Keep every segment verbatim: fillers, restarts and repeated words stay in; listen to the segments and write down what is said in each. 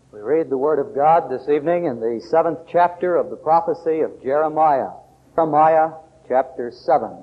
We read the Word of God this evening in the seventh chapter of the prophecy of Jeremiah. Jeremiah chapter seven.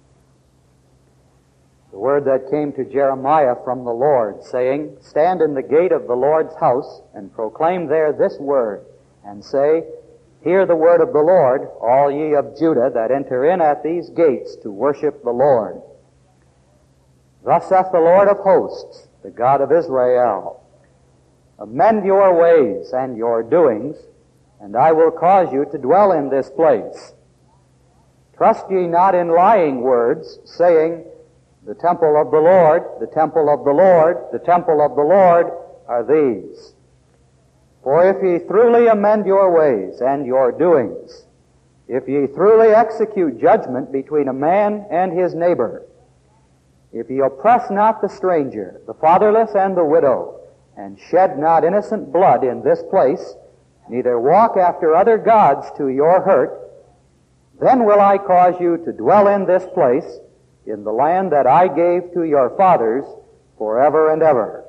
The word that came to Jeremiah from the Lord, saying, Stand in the gate of the Lord's house, and proclaim there this word, and say, Hear the word of the Lord, all ye of Judah that enter in at these gates to worship the Lord. Thus saith the Lord of hosts, the God of Israel, Amend your ways and your doings, and I will cause you to dwell in this place. Trust ye not in lying words, saying, The temple of the Lord, the temple of the Lord, the temple of the Lord are these. For if ye truly amend your ways and your doings, if ye truly execute judgment between a man and his neighbor, if ye oppress not the stranger, the fatherless and the widow, and shed not innocent blood in this place, neither walk after other gods to your hurt, then will I cause you to dwell in this place, in the land that I gave to your fathers forever and ever.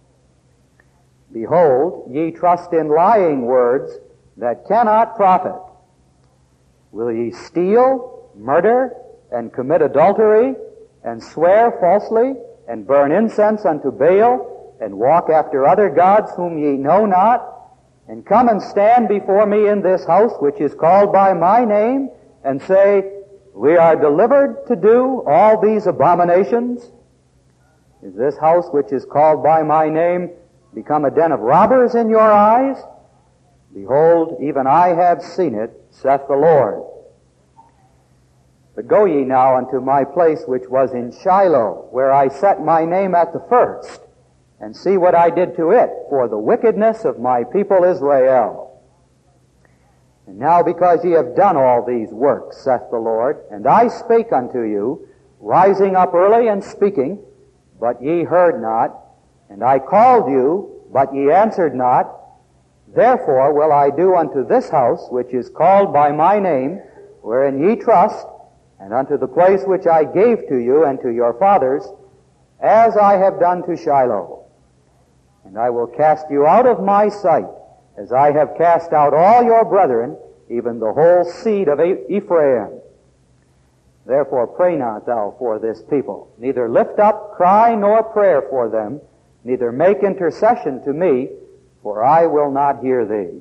Behold, ye trust in lying words that cannot profit. Will ye steal, murder, and commit adultery, and swear falsely, and burn incense unto Baal, and walk after other gods whom ye know not, and come and stand before me in this house which is called by my name, and say, We are delivered to do all these abominations? Is this house which is called by my name become a den of robbers in your eyes? Behold, even I have seen it, saith the Lord. But go ye now unto my place which was in Shiloh, where I set my name at the first, and see what I did to it for the wickedness of my people Israel. And now because ye have done all these works, saith the Lord, and I spake unto you, rising up early and speaking, but ye heard not, and I called you, but ye answered not, therefore will I do unto this house, which is called by my name, wherein ye trust, and unto the place which I gave to you and to your fathers, as I have done to Shiloh. And I will cast you out of my sight, as I have cast out all your brethren, even the whole seed of Ephraim. Therefore pray not thou for this people, neither lift up cry nor prayer for them, neither make intercession to me, for I will not hear thee.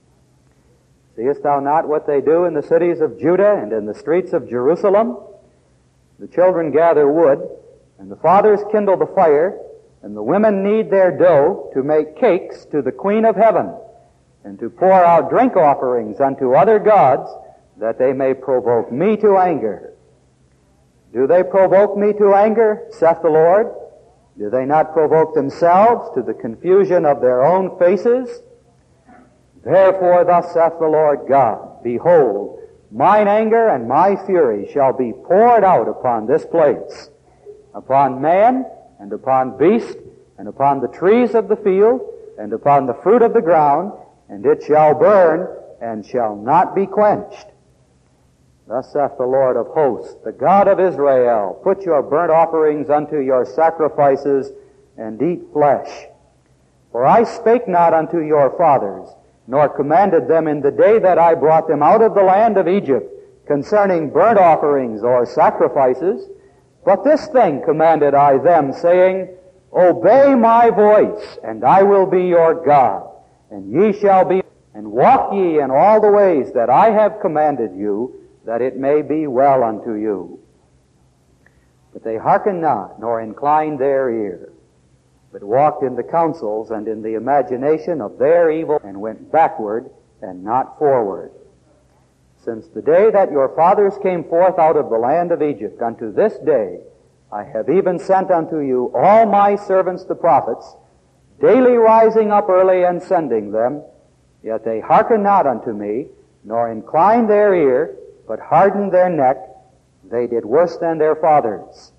Seest thou not what they do in the cities of Judah and in the streets of Jerusalem? The children gather wood, and the fathers kindle the fire, and the women knead their dough to make cakes to the Queen of Heaven, and to pour out drink offerings unto other gods, that they may provoke me to anger. Do they provoke me to anger, saith the Lord? Do they not provoke themselves to the confusion of their own faces? Therefore thus saith the Lord God, Behold, mine anger and my fury shall be poured out upon this place, upon man, and upon beast, and upon the trees of the field, and upon the fruit of the ground, and it shall burn, and shall not be quenched. Thus saith the Lord of hosts, the God of Israel, Put your burnt offerings unto your sacrifices, and eat flesh. For I spake not unto your fathers, nor commanded them in the day that I brought them out of the land of Egypt, concerning burnt offerings or sacrifices, but this thing commanded I them, saying, Obey my voice, and I will be your God, and ye shall be, and walk ye in all the ways that I have commanded you, that it may be well unto you. But they hearkened not, nor inclined their ear, but walked in the counsels and in the imagination of their evil, and went backward and not forward. Since the day that your fathers came forth out of the land of Egypt unto this day, I have even sent unto you all my servants the prophets, daily rising up early and sending them, yet they hearken not unto me, nor incline their ear, but hardened their neck. They did worse than their fathers.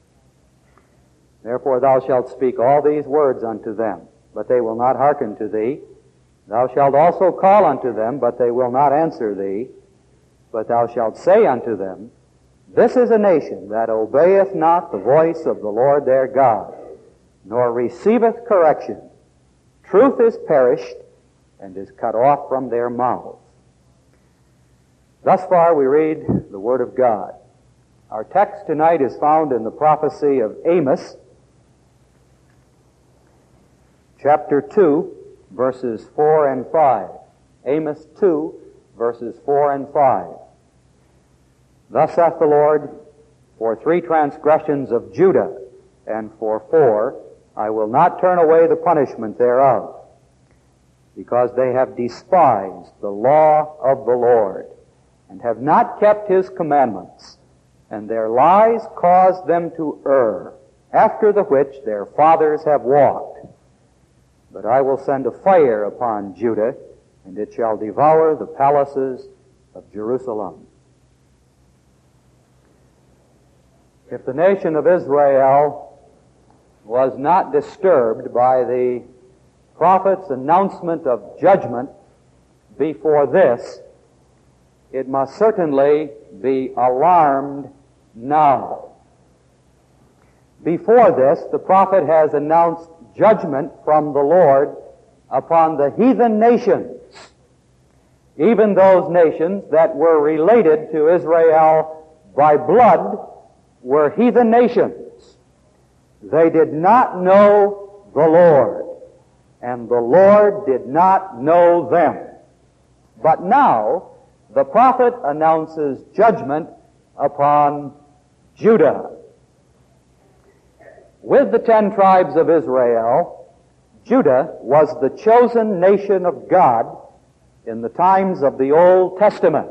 Therefore thou shalt speak all these words unto them, but they will not hearken to thee. Thou shalt also call unto them, but they will not answer thee. But thou shalt say unto them, This is a nation that obeyeth not the voice of the Lord their God, nor receiveth correction. Truth is perished, and is cut off from their mouths. Thus far we read the Word of God. Our text tonight is found in the prophecy of Amos, chapter two, verses four and five. Amos two, verses four and five. Thus saith the Lord, for three transgressions of Judah, and for four, I will not turn away the punishment thereof, because they have despised the law of the Lord, and have not kept his commandments, and their lies caused them to err, after the which their fathers have walked. But I will send a fire upon Judah, and it shall devour the palaces of Jerusalem. If the nation of Israel was not disturbed by the prophet's announcement of judgment before this, it must certainly be alarmed now. Before this, the prophet has announced judgment from the Lord upon the heathen nations, even those nations that were related to Israel by blood were heathen nations. They did not know the Lord, and the Lord did not know them. But now, the prophet announces judgment upon Judah. With the ten tribes of Israel, Judah was the chosen nation of God in the times of the Old Testament.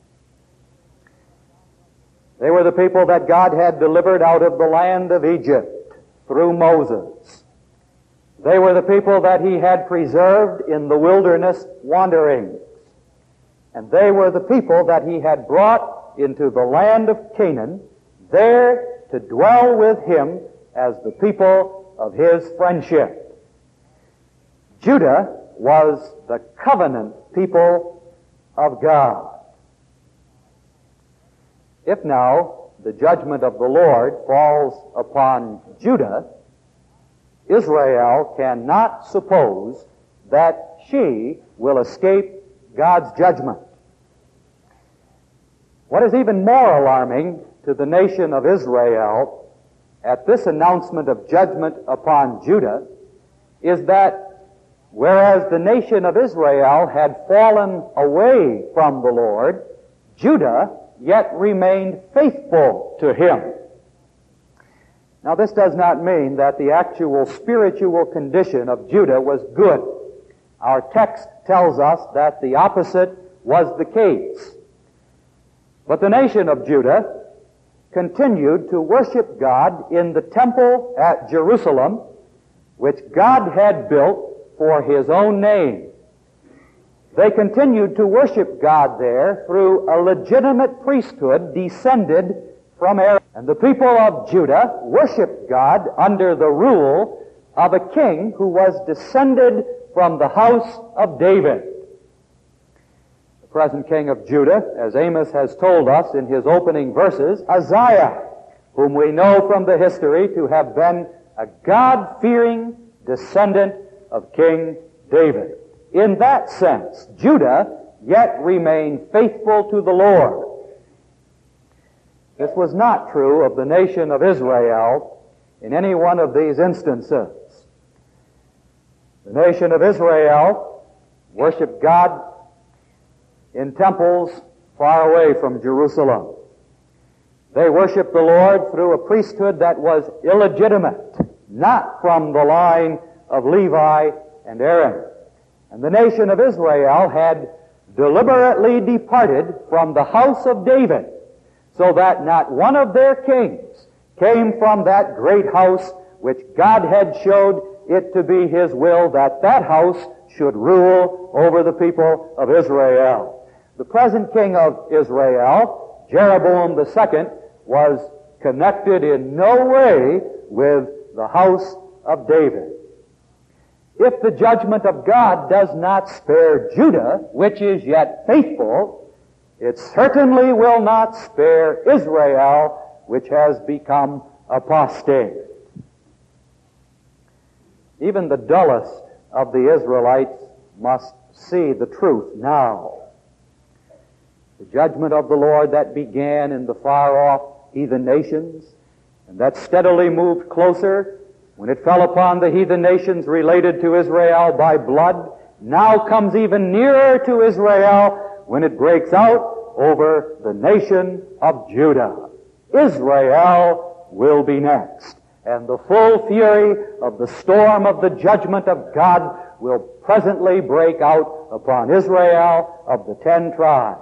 They were the people that God had delivered out of the land of Egypt through Moses. They were the people that he had preserved in the wilderness wanderings. And they were the people that he had brought into the land of Canaan, there to dwell with him as the people of his friendship. Judah was the covenant people of God. If now the judgment of the Lord falls upon Judah, Israel cannot suppose that she will escape God's judgment. What is even more alarming to the nation of Israel at this announcement of judgment upon Judah is that whereas the nation of Israel had fallen away from the Lord, Judah yet remained faithful to him. Now, this does not mean that the actual spiritual condition of Judah was good. Our text tells us that the opposite was the case. But the nation of Judah continued to worship God in the temple at Jerusalem, which God had built for his own name. They continued to worship God there through a legitimate priesthood descended from Aaron. And the people of Judah worshiped God under the rule of a king who was descended from the house of David. The present king of Judah, as Amos has told us in his opening verses, Uzziah, whom we know from the history to have been a God-fearing descendant of King David. In that sense, Judah yet remained faithful to the Lord. This was not true of the nation of Israel in any one of these instances. The nation of Israel worshiped God in temples far away from Jerusalem. They worshiped the Lord through a priesthood that was illegitimate, not from the line of Levi and Aaron. And the nation of Israel had deliberately departed from the house of David, so that not one of their kings came from that great house which God had showed it to be his will that that house should rule over the people of Israel. The present king of Israel, Jeroboam the second, was connected in no way with the house of David. If the judgment of God does not spare Judah, which is yet faithful, it certainly will not spare Israel, which has become apostate. Even the dullest of the Israelites must see the truth now. The judgment of the Lord that began in the far-off heathen nations, and that steadily moved closer when it fell upon the heathen nations related to Israel by blood, now comes even nearer to Israel when it breaks out over the nation of Judah. Israel will be next, and the full fury of the storm of the judgment of God will presently break out upon Israel of the ten tribes.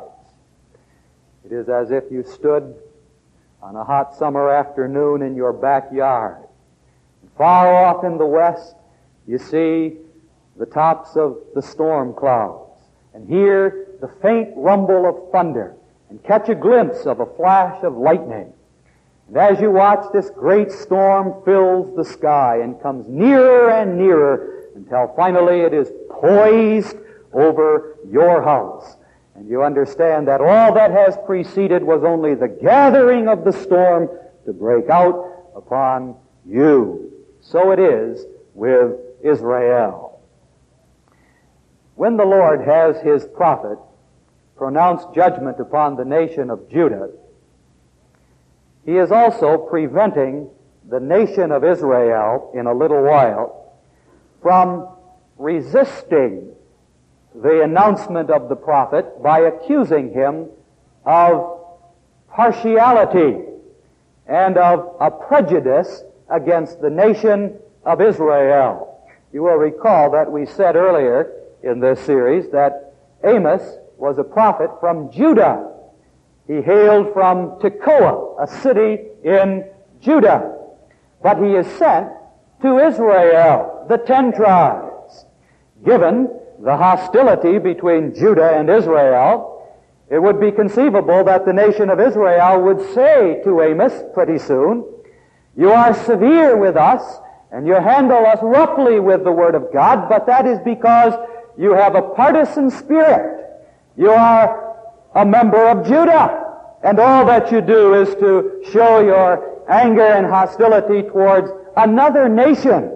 It is as if you stood on a hot summer afternoon in your backyard. Far off in the west, you see the tops of the storm clouds, and hear the faint rumble of thunder, and catch a glimpse of a flash of lightning. And as you watch, this great storm fills the sky and comes nearer and nearer until finally it is poised over your house. And you understand that all that has preceded was only the gathering of the storm to break out upon you. So it is with Israel. When the Lord has His prophet pronounce judgment upon the nation of Judah, He is also preventing the nation of Israel in a little while from resisting the announcement of the prophet by accusing him of partiality and of a prejudice against the nation of Israel. You will recall that we said earlier in this series that Amos was a prophet from Judah. He hailed from Tekoa, a city in Judah. But he is sent to Israel, the ten tribes. Given the hostility between Judah and Israel, it would be conceivable that the nation of Israel would say to Amos pretty soon, "You are severe with us, and you handle us roughly with the Word of God, but that is because you have a partisan spirit. You are a member of Judah, and all that you do is to show your anger and hostility towards another nation."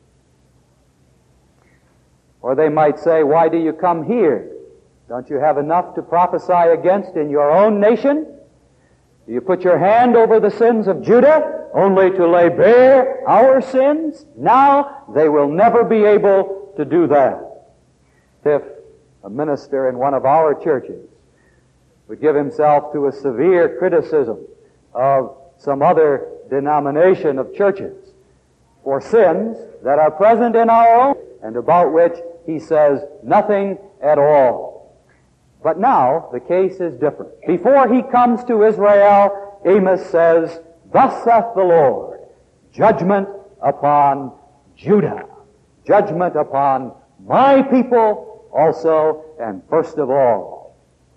Or they might say, "Why do you come here? Don't you have enough to prophesy against in your own nation? Do you put your hand over the sins of Judah only to lay bare our sins?" Now they will never be able to do that. If a minister in one of our churches would give himself to a severe criticism of some other denomination of churches for sins that are present in our own and about which he says nothing at all. But now the case is different. Before he comes to Israel, Amos says, "Thus saith the Lord, judgment upon Judah, judgment upon my people also, and first of all."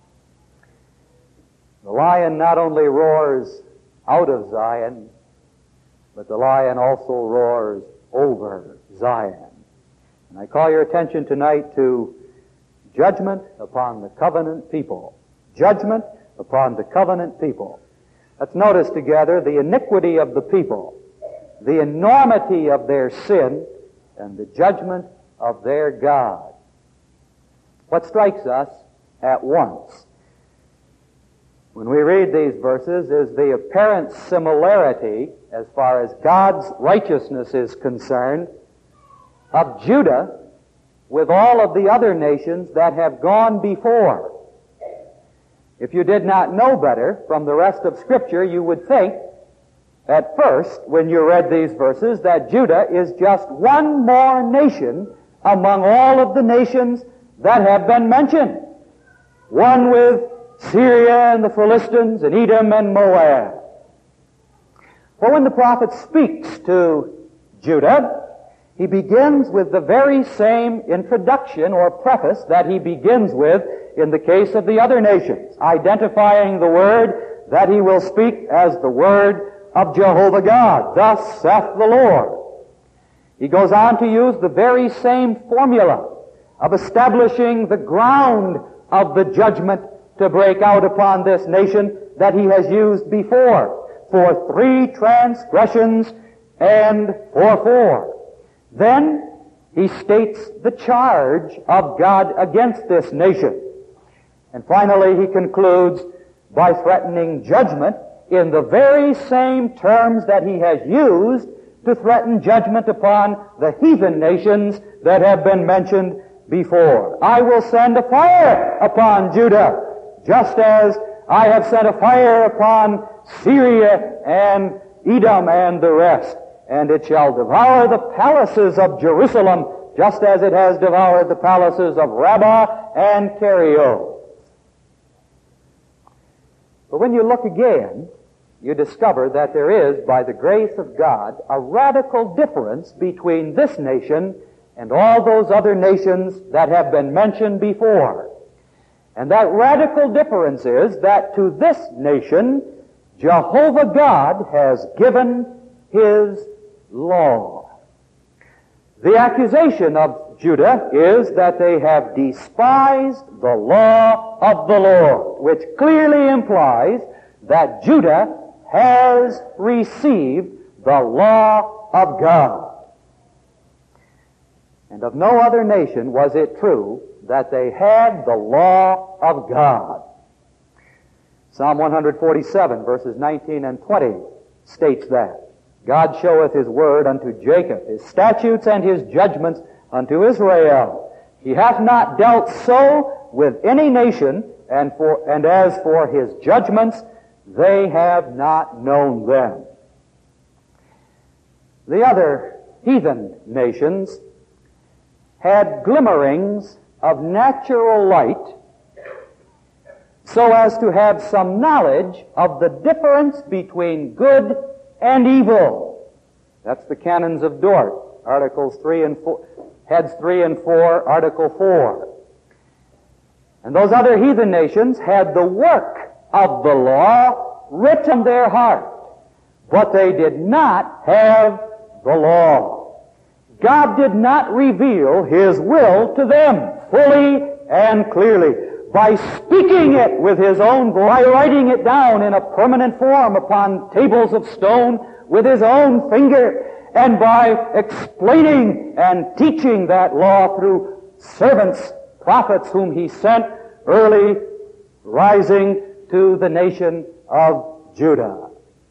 The lion not only roars out of Zion, but the lion also roars over Zion. And I call your attention tonight to judgment upon the covenant people. Judgment upon the covenant people. Let's notice together the iniquity of the people, the enormity of their sin, and the judgment of their God. What strikes us at once when we read these verses is the apparent similarity, as far as God's righteousness is concerned, of Judah with all of the other nations that have gone before. If you did not know better from the rest of Scripture, you would think at first, when you read these verses, that Judah is just one more nation among all of the nations that have been mentioned. One with Syria and the Philistines and Edom and Moab. For when the prophet speaks to Judah, he begins with the very same introduction or preface that he begins with in the case of the other nations, identifying the word that he will speak as the word of Jehovah God. Thus saith the Lord. He goes on to use the very same formula of establishing the ground of the judgment to break out upon this nation that he has used before, for three transgressions and for four. Then he states the charge of God against this nation. And finally, he concludes by threatening judgment in the very same terms that he has used to threaten judgment upon the heathen nations that have been mentioned before. I will send a fire upon Judah, just as I have sent a fire upon Syria and Edom and the rest, and it shall devour the palaces of Jerusalem, just as it has devoured the palaces of Rabbah and Kerio. But when you look again, you discover that there is, by the grace of God, a radical difference between this nation and all those other nations that have been mentioned before. And that radical difference is that to this nation, Jehovah God has given His law. The accusation of Judah is that they have despised the law of the Lord, which clearly implies that Judah has received the law of God. And of no other nation was it true that they had the law of God. Psalm one forty-seven, verses nineteen and twenty states that. God showeth His word unto Jacob, His statutes and His judgments unto Israel. He hath not dealt so with any nation, and for and as for His judgments, they have not known them. The other heathen nations had glimmerings of natural light so as to have some knowledge of the difference between good and evil. That's the canons of Dort, Articles three and four, Heads three and four, Article four. And those other heathen nations had the work of the law written in their heart, but they did not have the law. God did not reveal His will to them fully and clearly by speaking it with His own voice, by writing it down in a permanent form upon tables of stone with His own finger, and by explaining and teaching that law through servants, prophets whom He sent early rising to the nation of Judah.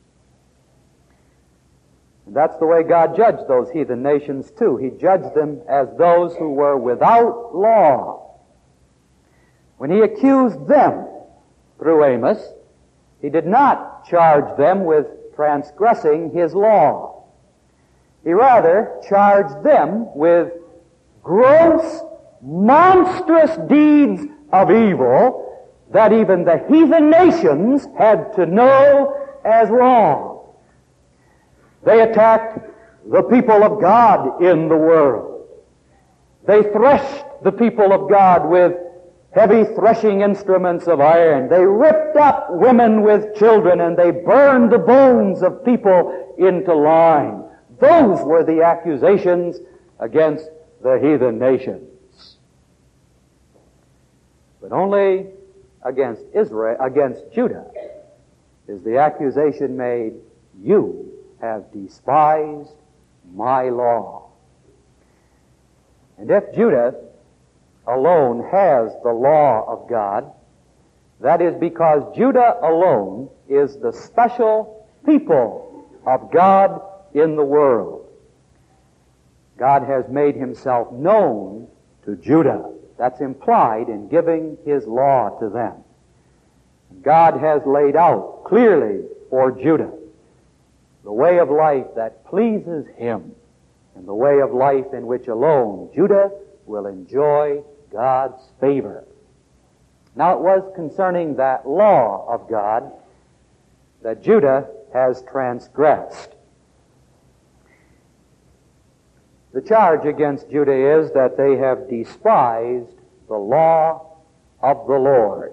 And that's the way God judged those heathen nations too. He judged them as those who were without law. When He accused them through Amos, He did not charge them with transgressing His law. He rather charged them with gross, monstrous deeds of evil that even the heathen nations had to know as wrong. They attacked the people of God in the world. They threshed the people of God with heavy threshing instruments of iron. They ripped up women with children, and they burned the bones of people into lime. Those were the accusations against the heathen nations. But only against Israel, against Judah, is the accusation made, you have despised my law. And if Judah alone has the law of God, that is because Judah alone is the special people of God in the world. God has made Himself known to Judah. That's implied in giving His law to them. God has laid out clearly for Judah the way of life that pleases Him, and the way of life in which alone Judah will enjoy God's favor. Now it was concerning that law of God that Judah has transgressed. The charge against Judah is that they have despised the law of the Lord.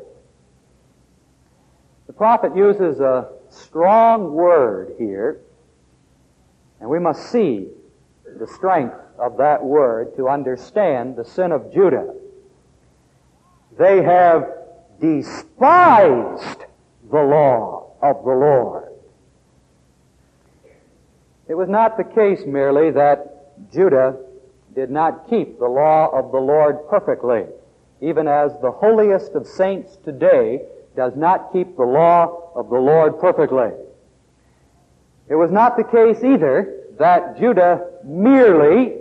The prophet uses a strong word here, and we must see the strength of that word to understand the sin of Judah. They have despised the law of the Lord. It was not the case merely that Judah did not keep the law of the Lord perfectly, even as the holiest of saints today does not keep the law of the Lord perfectly. It was not the case either that Judah merely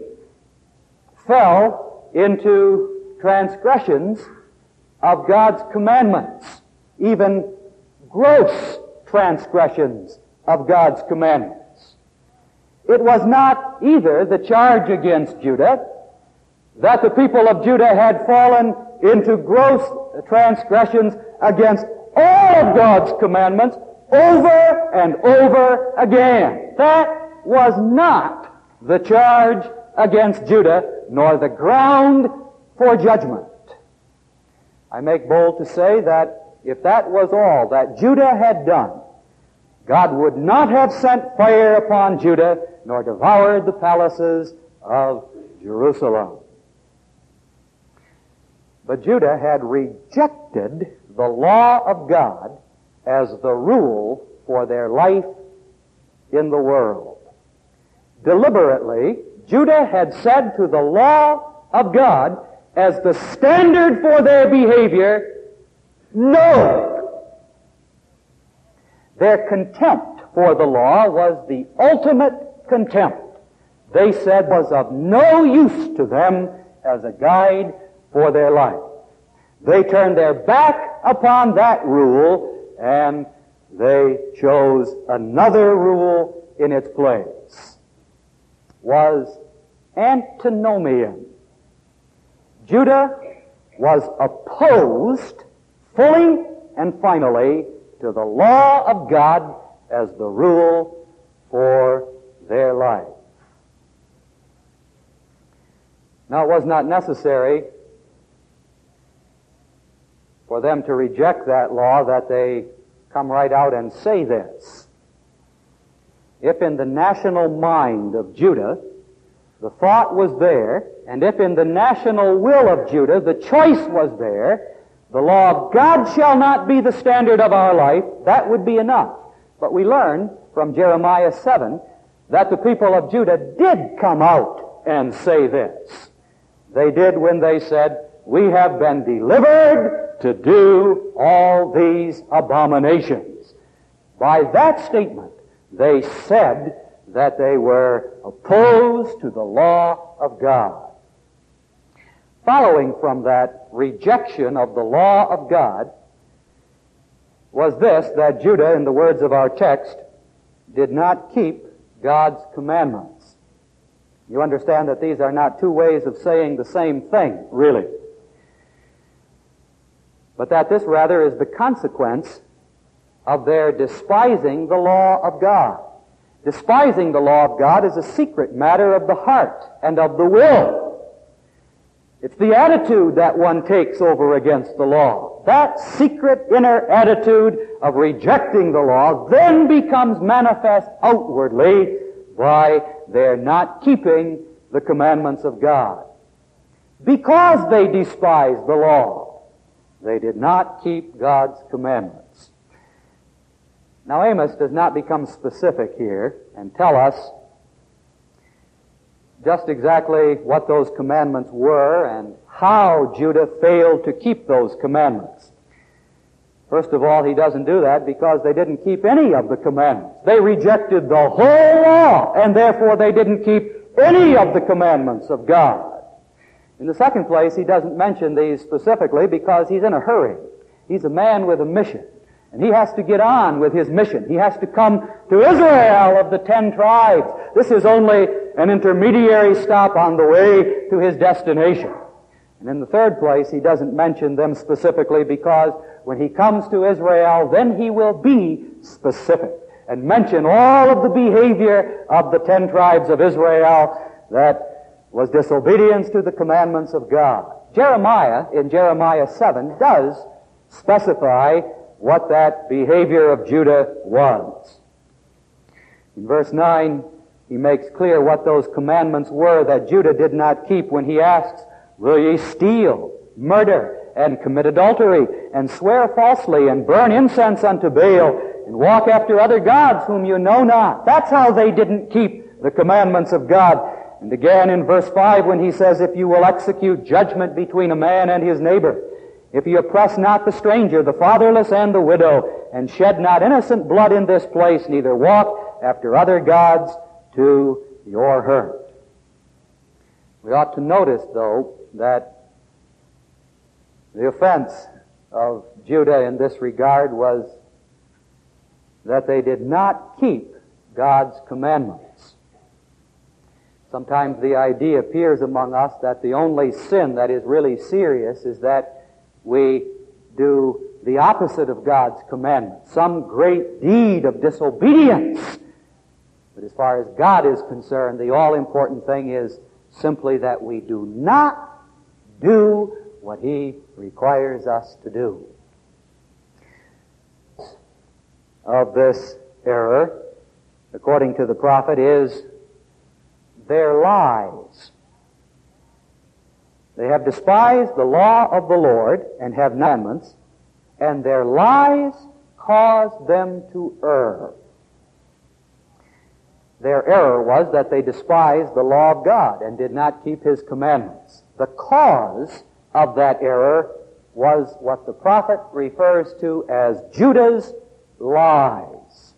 fell into transgressions of God's commandments, even gross transgressions of God's commandments. It was not either the charge against Judah that the people of Judah had fallen into gross transgressions against all of God's commandments over and over again. That was not the charge against Judah, nor the ground for judgment. I make bold to say that if that was all that Judah had done, God would not have sent fire upon Judah, nor devoured the palaces of Jerusalem. But Judah had rejected the law of God as the rule for their life in the world. Deliberately, Judah had said to the law of God as the standard for their behavior, no. Their contempt for the law was the ultimate contempt. They said was of no use to them as a guide for their life. They turned their back upon that rule and they chose another rule in its place. Was antinomian. Judah was opposed fully and finally to the law of God as the rule for their life. Now, it was not necessary for them to reject that law that they come right out and say this. If in the national mind of Judah the thought was there, and if in the national will of Judah the choice was there, the law of God shall not be the standard of our life, that would be enough. But we learn from Jeremiah seven that the people of Judah did come out and say this. They did when they said, we have been delivered to do all these abominations. By that statement, they said that they were opposed to the law of God. Following from that rejection of the law of God was this, that Judah, in the words of our text, did not keep God's commandments. You understand that these are not two ways of saying the same thing, really. But that this rather is the consequence of their despising the law of God. Despising the law of God is a secret matter of the heart and of the will. It's the attitude that one takes over against the law. That secret inner attitude of rejecting the law then becomes manifest outwardly by their not keeping the commandments of God. Because they despised the law, they did not keep God's commandments. Now, Amos does not become specific here and tell us just exactly what those commandments were and how Judah failed to keep those commandments. First of all, he doesn't do that because they didn't keep any of the commandments. They rejected the whole law, and therefore they didn't keep any of the commandments of God. In the second place, he doesn't mention these specifically because he's in a hurry. He's a man with a mission. And he has to get on with his mission. He has to come to Israel of the ten tribes. This is only an intermediary stop on the way to his destination. And in the third place, he doesn't mention them specifically because when he comes to Israel, then he will be specific and mention all of the behavior of the ten tribes of Israel that was disobedience to the commandments of God. Jeremiah, in Jeremiah seven, does specify what that behavior of Judah was. In verse nine, he makes clear what those commandments were that Judah did not keep when he asks, will ye steal, murder, and commit adultery, and swear falsely, and burn incense unto Baal, and walk after other gods whom you know not? That's how they didn't keep the commandments of God. And again in verse five when he says, if you will execute judgment between a man and his neighbor, if you oppress not the stranger, the fatherless, and the widow, and shed not innocent blood in this place, neither walk after other gods to your hurt. We ought to notice, though, that the offense of Judah in this regard was that they did not keep God's commandments. Sometimes the idea appears among us that the only sin that is really serious is that we do the opposite of God's commandment, some great deed of disobedience. But as far as God is concerned, the all-important thing is simply that we do not do what He requires us to do. Of this error, according to the prophet, is their lies. They have despised the law of the Lord and have commandments, and their lies cause them to err. Their error was that they despised the law of God and did not keep His commandments. The cause of that error was what the prophet refers to as Judah's lies.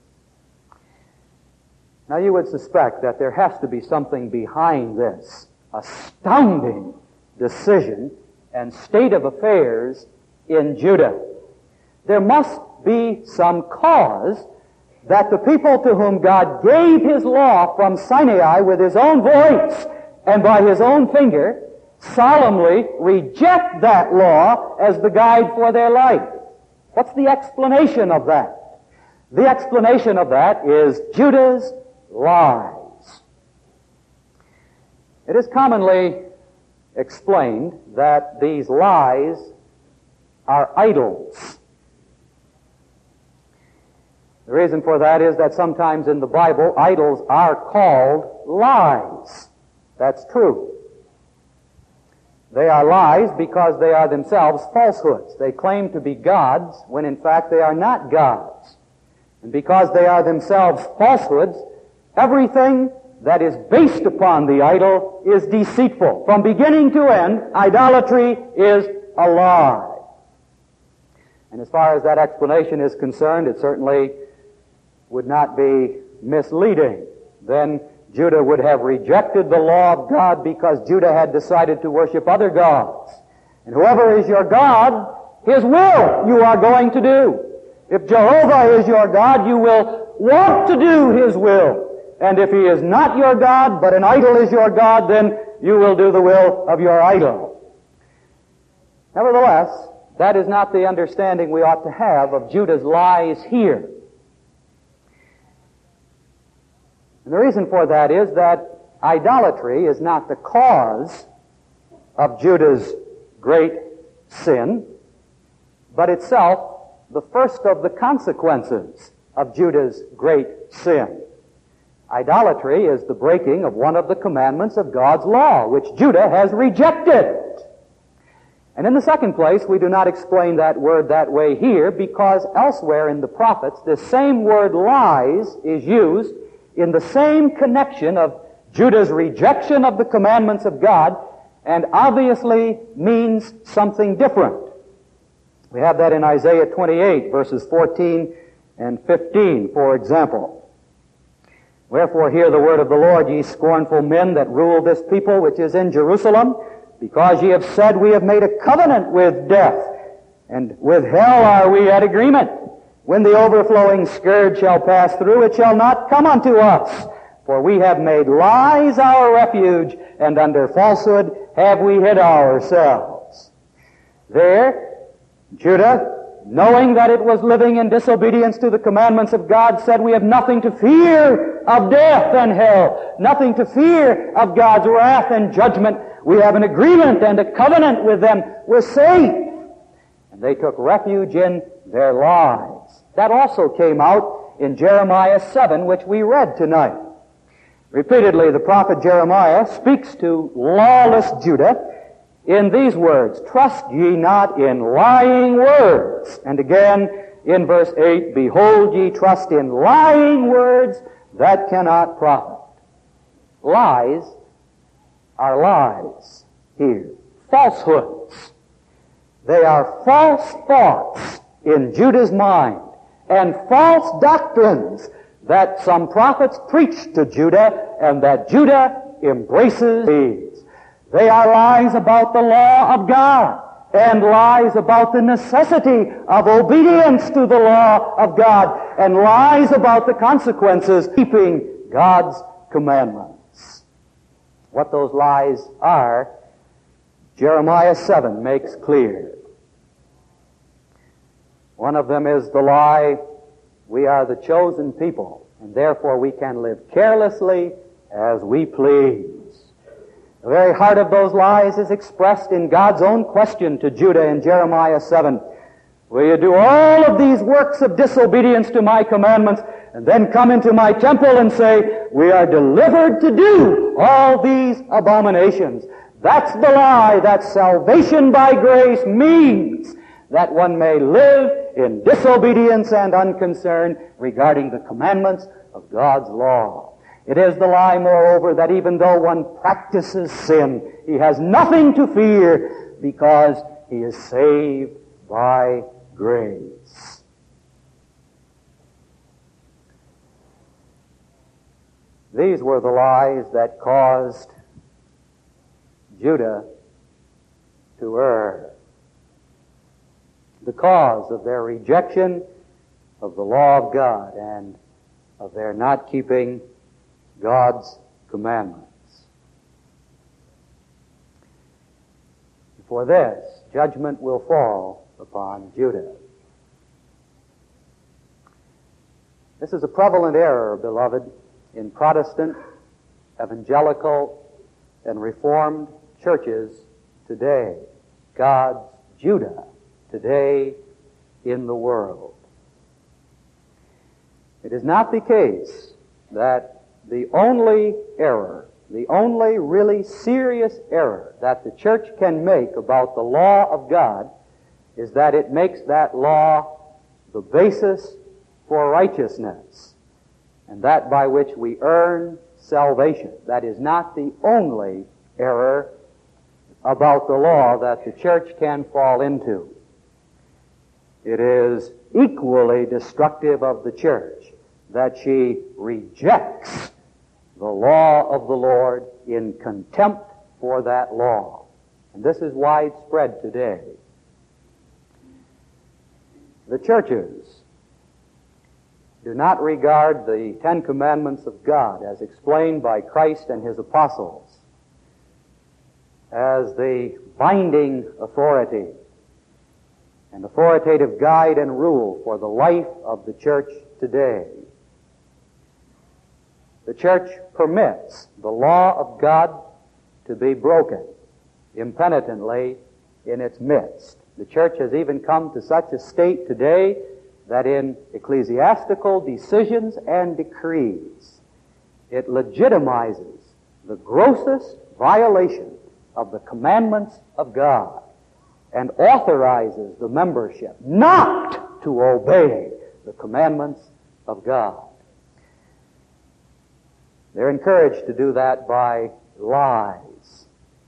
Now you would suspect that there has to be something behind this astounding decision and state of affairs in Judah. There must be some cause that the people to whom God gave His law from Sinai with His own voice and by His own finger solemnly reject that law as the guide for their life. What's the explanation of that? The explanation of that is Judah's lies. It is commonly explained that these lies are idols. The reason for that is that sometimes in the Bible, idols are called lies. That's true. They are lies because they are themselves falsehoods. They claim to be gods when in fact they are not gods. And because they are themselves falsehoods, everything that is based upon the idol is deceitful. From beginning to end, idolatry is a lie. And as far as that explanation is concerned, it certainly would not be misleading. Then Judah would have rejected the law of God because Judah had decided to worship other gods. And whoever is your God, His will you are going to do. If Jehovah is your God, you will want to do His will. And if He is not your God, but an idol is your God, then you will do the will of your idol. Nevertheless, that is not the understanding we ought to have of Judah's lies here. And the reason for that is that idolatry is not the cause of Judah's great sin, but itself the first of the consequences of Judah's great sin. Idolatry is the breaking of one of the commandments of God's law, which Judah has rejected. And in the second place, we do not explain that word that way here because elsewhere in the prophets, this same word lies is used in the same connection of Judah's rejection of the commandments of God and obviously means something different. We have that in Isaiah twenty-eight, verses fourteen and fifteen, for example. Wherefore hear the word of the Lord, ye scornful men that rule this people which is in Jerusalem, because ye have said, we have made a covenant with death, and with hell are we at agreement. When the overflowing scourge shall pass through, it shall not come unto us. For we have made lies our refuge, and under falsehood have we hid ourselves. There, Judah, knowing that it was living in disobedience to the commandments of God, said, we have nothing to fear of death and hell, nothing to fear of God's wrath and judgment. We have an agreement and a covenant with them. We're safe. And they took refuge in their lies. That also came out in Jeremiah seven, which we read tonight. Repeatedly, the prophet Jeremiah speaks to lawless Judah in these words, trust ye not in lying words. And again, in verse eight, behold, ye trust in lying words that cannot profit. Lies are lies here. Falsehoods. They are false thoughts in Judah's mind and false doctrines that some prophets preached to Judah and that Judah embraces these. They are lies about the law of God and lies about the necessity of obedience to the law of God and lies about the consequences of keeping God's commandments. What those lies are, Jeremiah seven makes clear. One of them is the lie, we are the chosen people, and therefore we can live carelessly as we please. The very heart of those lies is expressed in God's own question to Judah in Jeremiah seven. Will you do all of these works of disobedience to my commandments and then come into my temple and say, we are delivered to do all these abominations? That's the lie that salvation by grace means that one may live in disobedience and unconcern regarding the commandments of God's law. It is the lie, moreover, that even though one practices sin, he has nothing to fear because he is saved by grace. These were the lies that caused Judah to err. The cause of their rejection of the law of God and of their not keeping God's commandments. For this, judgment will fall upon Judah. This is a prevalent error, beloved, in Protestant, evangelical, and Reformed churches today. God's Judah today in the world. It is not the case that the only error, the only really serious error that the church can make about the law of God is that it makes that law the basis for righteousness, and that by which we earn salvation. That is not the only error about the law that the church can fall into. It is equally destructive of the church that she rejects the law of the Lord in contempt for that law. And this is widespread today. The churches do not regard the Ten Commandments of God as explained by Christ and His apostles as the binding authority and authoritative guide and rule for the life of the church today. The church permits the law of God to be broken impenitently in its midst. The church has even come to such a state today that in ecclesiastical decisions and decrees, it legitimizes the grossest violation of the commandments of God and authorizes the membership not to obey the commandments of God. They're encouraged to do that by lies.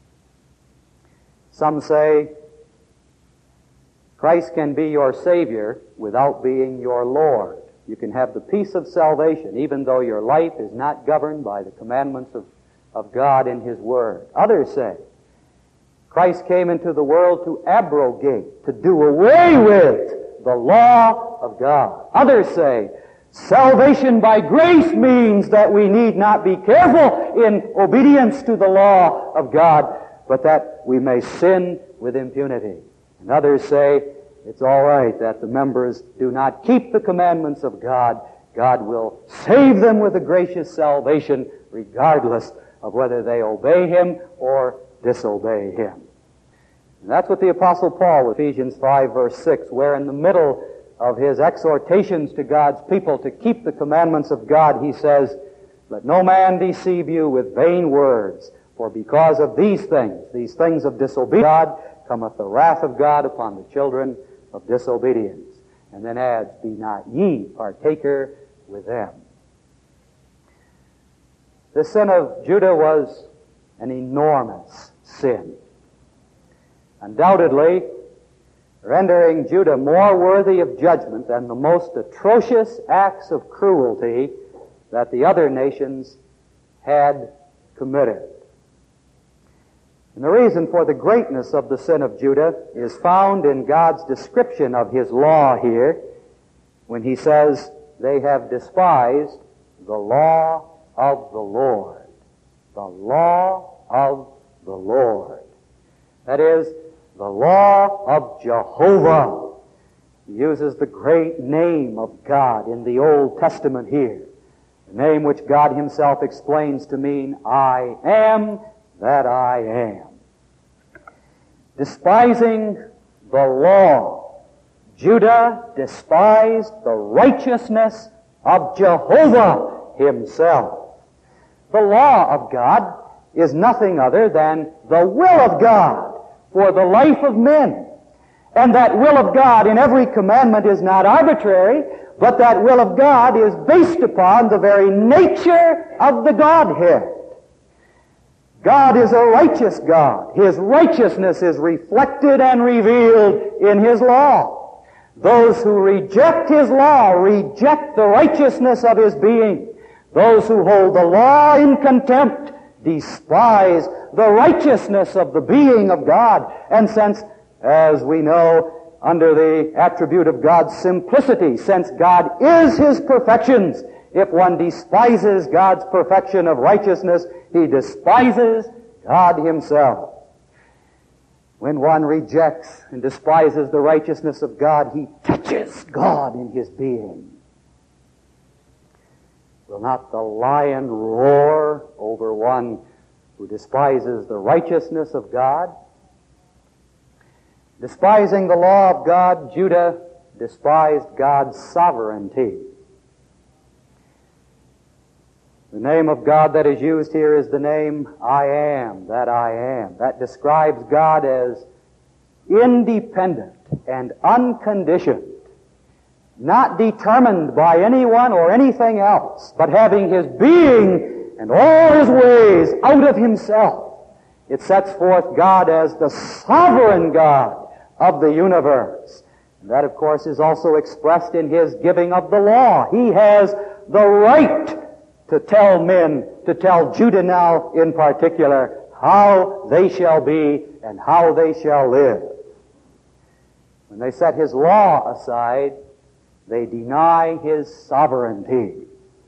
Some say, Christ can be your Savior without being your Lord. You can have the peace of salvation even though your life is not governed by the commandments of, of God in His Word. Others say, Christ came into the world to abrogate, to do away with the law of God. Others say, salvation by grace means that we need not be careful in obedience to the law of God, but that we may sin with impunity. And others say, it's all right that the members do not keep the commandments of God. God will save them with a gracious salvation regardless of whether they obey Him or disobey Him. And that's what the Apostle Paul, Ephesians five verse six, where in the middle of his exhortations to God's people to keep the commandments of God, he says, let no man deceive you with vain words, for because of these things, these things of disobedience, God, cometh the wrath of God upon the children of disobedience. And then adds, be not ye partaker with them. The sin of Judah was an enormous sin, undoubtedly rendering Judah more worthy of judgment than the most atrocious acts of cruelty that the other nations had committed. And the reason for the greatness of the sin of Judah is found in God's description of His law here, when He says, they have despised the law of the Lord. The law of the Lord. That is, the law of Jehovah. He uses the great name of God in the Old Testament here. The name which God Himself explains to mean, I am that I am. Despising the law, Judah despised the righteousness of Jehovah Himself. The law of God is nothing other than the will of God for the life of men. And that will of God in every commandment is not arbitrary, but that will of God is based upon the very nature of the Godhead. God is a righteous God. His righteousness is reflected and revealed in His law. Those who reject His law reject the righteousness of His being. Those who hold the law in contempt despise the righteousness of the being of God. And since, as we know, under the attribute of God's simplicity, since God is His perfections, if one despises God's perfection of righteousness, he despises God Himself. When one rejects and despises the righteousness of God, he touches God in his being. Will not the lion roar over one who despises the righteousness of God? Despising the law of God, Judah despised God's sovereignty. The name of God that is used here is the name I am, that I am. That describes God as independent and unconditioned, not determined by anyone or anything else, but having His being and all His ways out of Himself. It sets forth God as the sovereign God of the universe. And that, of course, is also expressed in His giving of the law. He has the right to tell men, to tell Judah now in particular, how they shall be and how they shall live. When they set His law aside, they deny His sovereignty.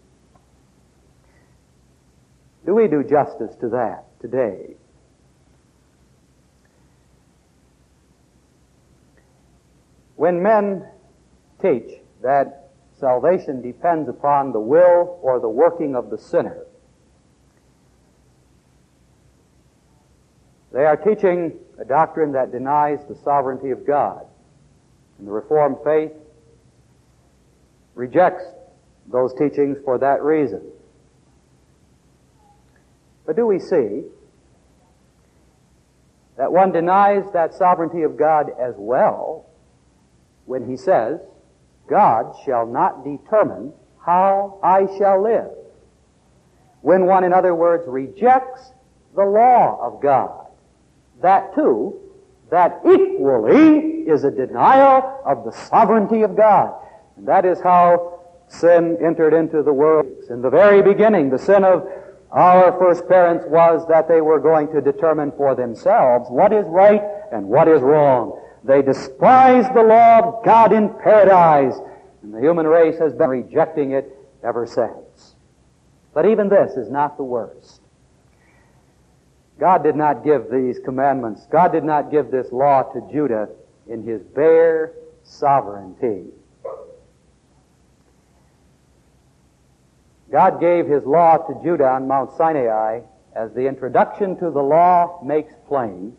Do we do justice to that today? When men teach that salvation depends upon the will or the working of the sinner, they are teaching a doctrine that denies the sovereignty of God. And the Reformed faith rejects those teachings for that reason. But do we see that one denies that sovereignty of God as well when he says, God shall not determine how I shall live? When one, in other words, rejects the law of God, that too, that equally is a denial of the sovereignty of God. And that is how sin entered into the world. In the very beginning, the sin of our first parents was that they were going to determine for themselves what is right and what is wrong. They despised the law of God in paradise, and the human race has been rejecting it ever since. But even this is not the worst. God did not give these commandments, God did not give this law to Judah in His bare sovereignty. God gave His law to Judah on Mount Sinai, as the introduction to the law makes plain,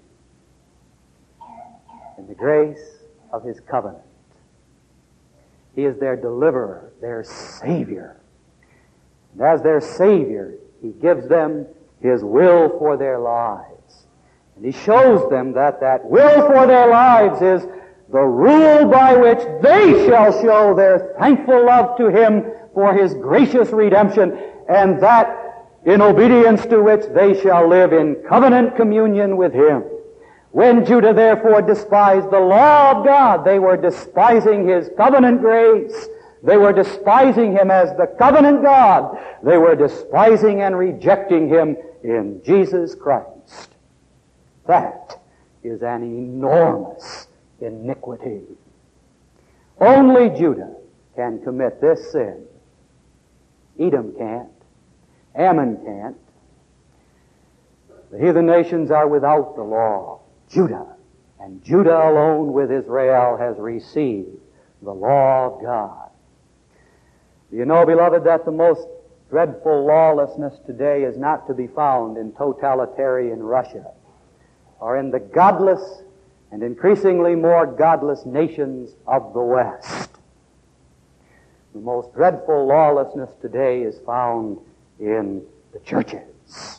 in the grace of His covenant. He is their deliverer, their Savior. And as their Savior, He gives them His will for their lives. And He shows them that that will for their lives is the rule by which they shall show their thankful love to Him for His gracious redemption, and that in obedience to which they shall live in covenant communion with Him. When Judah therefore despised the law of God, they were despising His covenant grace. They were despising Him as the covenant God. They were despising and rejecting Him in Jesus Christ. That is an enormous iniquity. Only Judah can commit this sin. Edom can't. Ammon can't. The heathen nations are without the law. Judah, and Judah alone with Israel has received the law of God. Do you know, beloved, that the most dreadful lawlessness today is not to be found in totalitarian Russia or in the godless and increasingly more godless nations of the West. The most dreadful lawlessness today is found in the churches.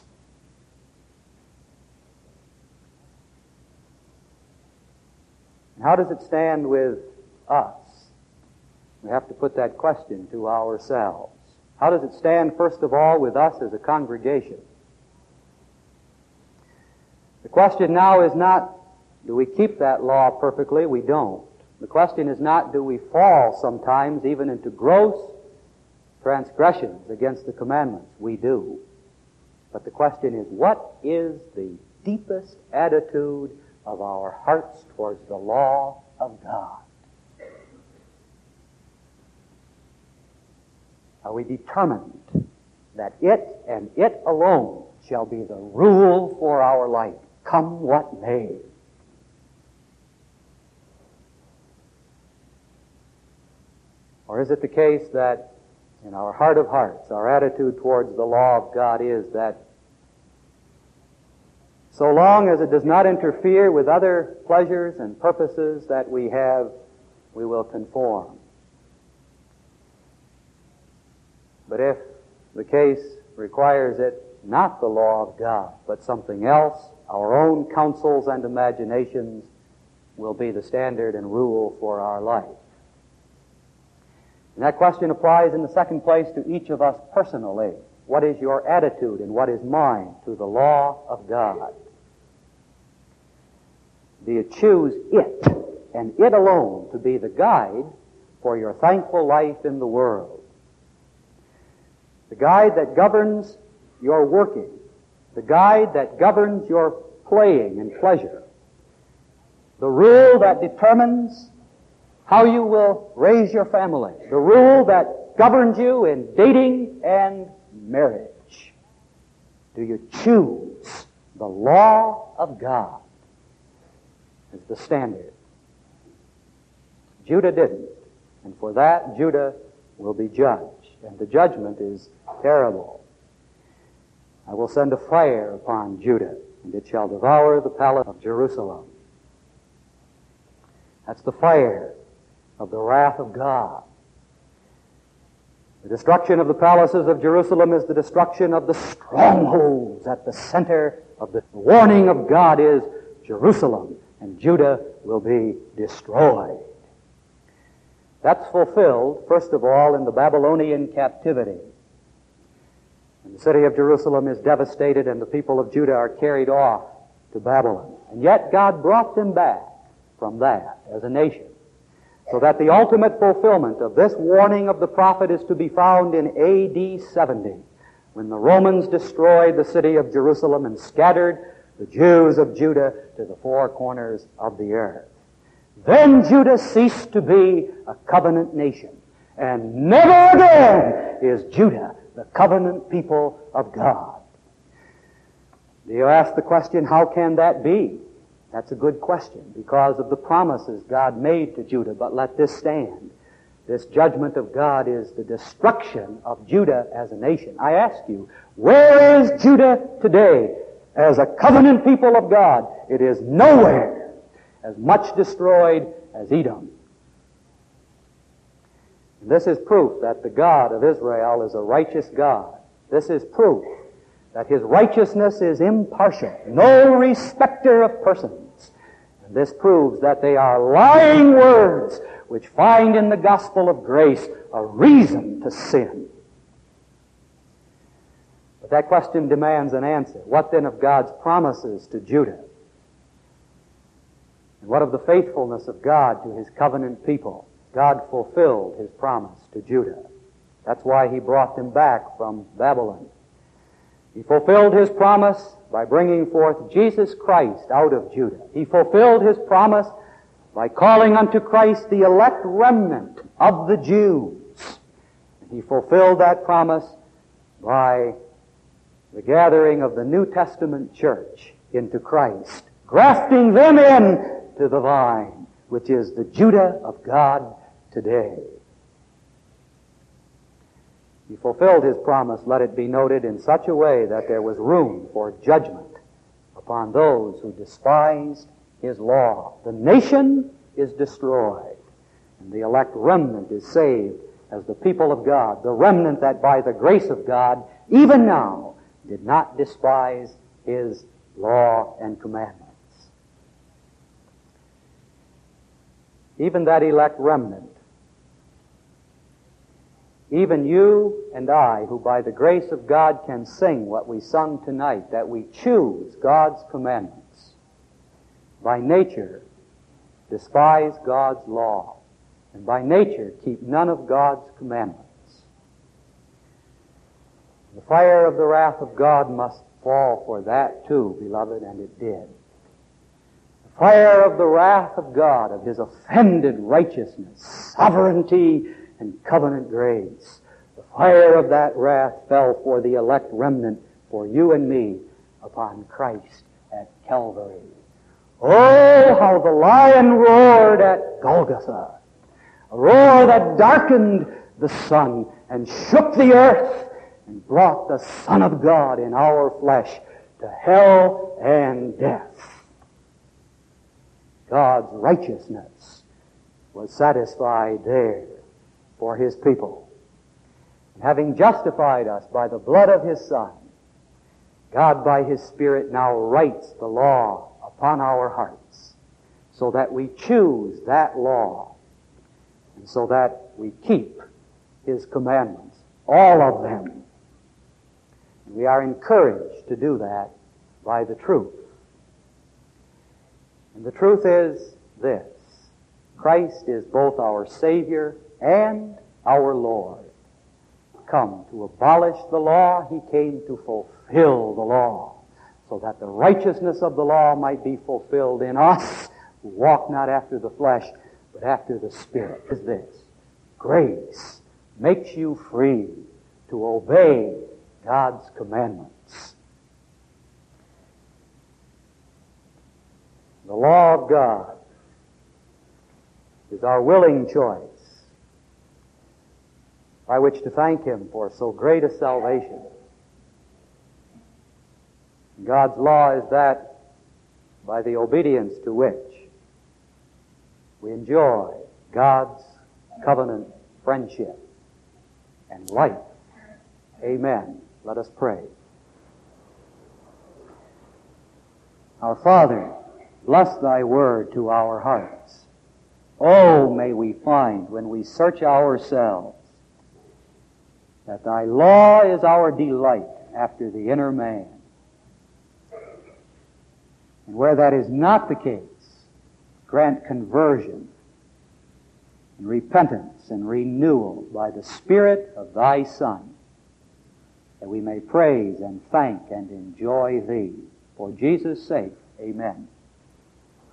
How does it stand with us? We have to put that question to ourselves. How does it stand, first of all, with us as a congregation? The question now is not, do we keep that law perfectly? We don't. The question is not, do we fall sometimes even into gross transgressions against the commandments? We do. But the question is, what is the deepest attitude of our hearts towards the law of God? Are we determined that it and it alone shall be the rule for our life, come what may? Or is it the case that in our heart of hearts, our attitude towards the law of God is that so long as it does not interfere with other pleasures and purposes that we have, we will conform. But if the case requires it not the law of God, but something else, our own counsels and imaginations will be the standard and rule for our life. And that question applies in the second place to each of us personally. What is your attitude and what is mine to the law of God? Do you choose it and it alone to be the guide for your thankful life in the world? The guide that governs your working, the guide that governs your playing and pleasure, the rule that determines how you will raise your family, the rule that governs you in dating and marriage. Do you choose the law of God as the standard? Judah didn't, and for that Judah will be judged, and the judgment is terrible. I will send a fire upon Judah, and it shall devour the palace of Jerusalem. That's the fire of the wrath of God. The destruction of the palaces of Jerusalem is the destruction of the strongholds. At the center of the warning of God is Jerusalem, and Judah will be destroyed. That's fulfilled, first of all, in the Babylonian captivity. And the city of Jerusalem is devastated, and the people of Judah are carried off to Babylon. And yet God brought them back from that as a nation, so that the ultimate fulfillment of this warning of the prophet is to be found in A D seventy, when the Romans destroyed the city of Jerusalem and scattered the Jews of Judah to the four corners of the earth. Then Judah ceased to be a covenant nation, and never again is Judah the covenant people of God. Do you ask the question, how can that be? That's a good question, because of the promises God made to Judah. But let this stand. This judgment of God is the destruction of Judah as a nation. I ask you, where is Judah today as a covenant people of God? It is nowhere as much destroyed as Edom. And this is proof that the God of Israel is a righteous God. This is proof that His righteousness is impartial, no respecter of persons. And this proves that they are lying words which find in the gospel of grace a reason to sin. But that question demands an answer. What then of God's promises to Judah? And what of the faithfulness of God to His covenant people? God fulfilled His promise to Judah. That's why He brought them back from Babylon. He fulfilled His promise by bringing forth Jesus Christ out of Judah. He fulfilled His promise by calling unto Christ the elect remnant of the Jews. And He fulfilled that promise by the gathering of the New Testament church into Christ, grafting them in to the vine, which is the Judah of God today. He fulfilled His promise, let it be noted, in such a way that there was room for judgment upon those who despised His law. The nation is destroyed, and the elect remnant is saved as the people of God, the remnant that by the grace of God, even now, did not despise His law and commandments. Even that elect remnant, even you and I, who by the grace of God can sing what we sung tonight, that we choose God's commandments, by nature despise God's law, and by nature keep none of God's commandments. The fire of the wrath of God must fall for that too, beloved, and it did. The fire of the wrath of God, of His offended righteousness, sovereignty, and covenant grace. The fire of that wrath fell for the elect remnant, for you and me, upon Christ at Calvary. Oh, how the lion roared at Golgotha, a roar that darkened the sun and shook the earth and brought the Son of God in our flesh to hell and death. God's righteousness was satisfied there for His people. And having justified us by the blood of His Son, God by His Spirit now writes the law upon our hearts, so that we choose that law, and so that we keep His commandments, all of them. And we are encouraged to do that by the truth. And the truth is this: Christ is both our Savior and our Lord. Come to abolish the law, He came to fulfill the law, so that the righteousness of the law might be fulfilled in us who walk not after the flesh, but after the Spirit. Is this: grace makes you free to obey God's commandments. The law of God is our willing choice by which to thank Him for so great a salvation. God's law is that by the obedience to which we enjoy God's covenant friendship and life. Amen. Let us pray. Our Father, bless Thy word to our hearts. Oh, may we find when we search ourselves that Thy law is our delight after the inner man. And where that is not the case, grant conversion and repentance and renewal by the Spirit of Thy Son, that we may praise and thank and enjoy Thee. For Jesus' sake, amen.